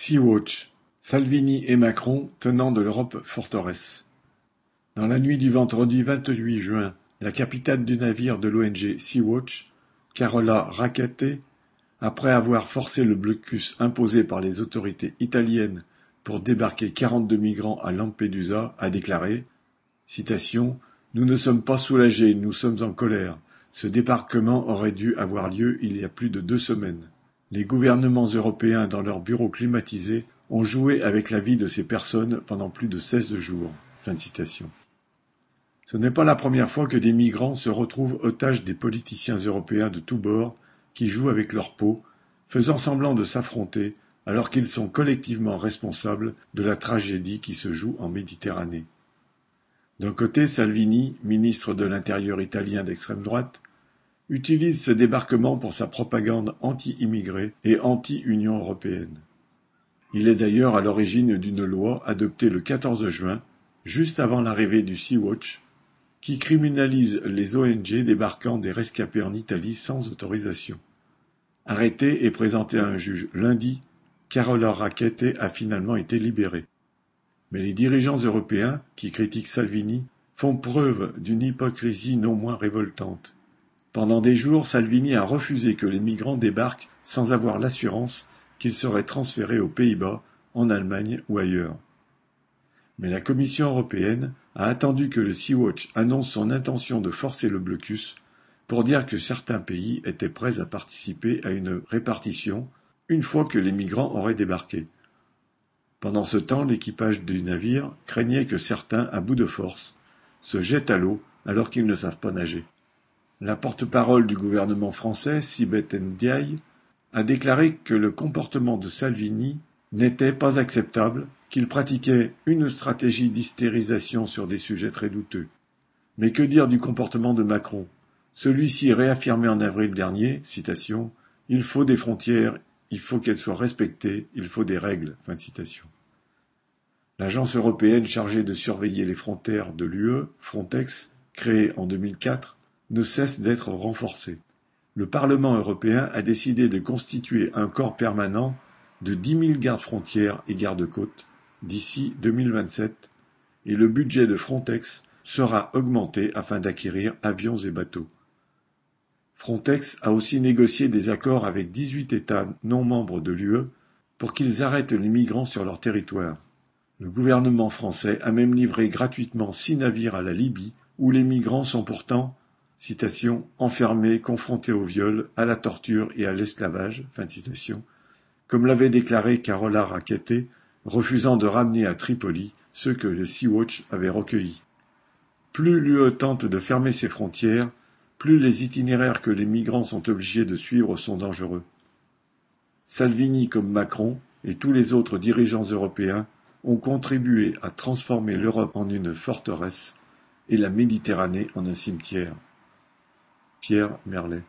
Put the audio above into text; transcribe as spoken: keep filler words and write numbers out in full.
Sea-Watch, Salvini et Macron tenant de l'Europe forteresse. Dans la nuit du vendredi vingt-huit juin, la capitaine du navire de l'O N G Sea-Watch, Carola Rackete, après avoir forcé le blocus imposé par les autorités italiennes pour débarquer quarante-deux migrants à Lampedusa, a déclaré, citation, « Nous ne sommes pas soulagés, nous sommes en colère. Ce débarquement aurait dû avoir lieu il y a plus de deux semaines. Les gouvernements européens, dans leurs bureaux climatisés, ont joué avec la vie de ces personnes pendant plus de seize jours. » Fin de citation. Ce n'est pas la première fois que des migrants se retrouvent otages des politiciens européens de tous bords qui jouent avec leur peau, faisant semblant de s'affronter alors qu'ils sont collectivement responsables de la tragédie qui se joue en Méditerranée. D'un côté, Salvini, ministre de l'Intérieur italien d'extrême droite, utilise ce débarquement pour sa propagande anti-immigrés et anti-Union européenne. Il est d'ailleurs à l'origine d'une loi adoptée le quatorze juin, juste avant l'arrivée du Sea-Watch, qui criminalise les O N G débarquant des rescapés en Italie sans autorisation. Arrêtée et présentée à un juge lundi, Carola Rackete a finalement été libérée. Mais les dirigeants européens, qui critiquent Salvini, font preuve d'une hypocrisie non moins révoltante. Pendant des jours, Salvini a refusé que les migrants débarquent sans avoir l'assurance qu'ils seraient transférés aux Pays-Bas, en Allemagne ou ailleurs. Mais la Commission européenne a attendu que le Sea-Watch annonce son intention de forcer le blocus pour dire que certains pays étaient prêts à participer à une répartition une fois que les migrants auraient débarqué. Pendant ce temps, l'équipage du navire craignait que certains, à bout de force, se jettent à l'eau alors qu'ils ne savent pas nager. La porte-parole du gouvernement français, Sibeth Ndiaye, a déclaré que le comportement de Salvini n'était pas acceptable, qu'il pratiquait une stratégie d'hystérisation sur des sujets très douteux. Mais que dire du comportement de Macron? Celui-ci réaffirmait en avril dernier, citation, « Il faut des frontières, il faut qu'elles soient respectées, il faut des règles ». Fin de citation. L'agence européenne chargée de surveiller les frontières de l'U E, Frontex, créée en deux mille quatre, ne cesse d'être renforcée. Le Parlement européen a décidé de constituer un corps permanent de dix mille gardes-frontières et gardes-côtes d'ici deux mille vingt-sept, et le budget de Frontex sera augmenté afin d'acquérir avions et bateaux. Frontex a aussi négocié des accords avec dix-huit États non membres de l'U E pour qu'ils arrêtent les migrants sur leur territoire. Le gouvernement français a même livré gratuitement six navires à la Libye, où les migrants sont pourtant, citation, enfermés, confrontés au viol, à la torture et à l'esclavage, fin de citation, comme l'avait déclaré Carola Rackete, refusant de ramener à Tripoli ceux que le Sea-Watch avait recueillis. Plus l'U E tente de fermer ses frontières, plus les itinéraires que les migrants sont obligés de suivre sont dangereux. Salvini comme Macron et tous les autres dirigeants européens ont contribué à transformer l'Europe en une forteresse et la Méditerranée en un cimetière. Pierre Merlet.